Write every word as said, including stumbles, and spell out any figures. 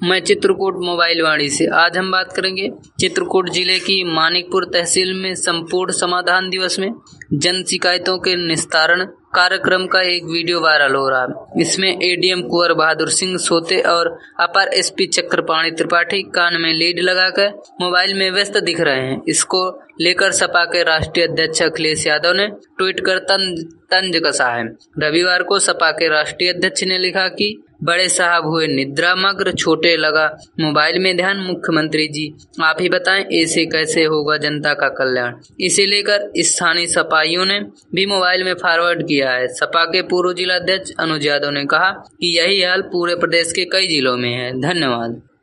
मैं चित्रकूट मोबाइल वाणी से। आज हम बात करेंगे चित्रकूट जिले की मानिकपुर तहसील में संपूर्ण समाधान दिवस में जन शिकायतों के निस्तारण कार्यक्रम का एक वीडियो वायरल हो रहा है। इसमें एडीएम कुंवर बहादुर सिंह सोते और अपर एसपी चक्रपाणी त्रिपाठी कान में लीड लगाकर मोबाइल में व्यस्त दिख रहे हैं। इसको लेकर सपा के राष्ट्रीय अध्यक्ष अखिलेश यादव ने ट्वीट कर तंज तंज कसा है। रविवार को सपा के राष्ट्रीय अध्यक्ष ने लिखा कि बड़े साहब हुए निद्रा मग्न, छोटे लगा मोबाइल में ध्यान। मुख्यमंत्री जी आप ही बताएं, ऐसे कैसे होगा जनता का कल्याण। इसे लेकर स्थानीय सपाइयों ने भी मोबाइल में फॉरवर्ड किया है। सपा के पूर्व जिला अध्यक्ष अनुज यादव ने कहा कि यही हाल पूरे प्रदेश के कई जिलों में है। धन्यवाद।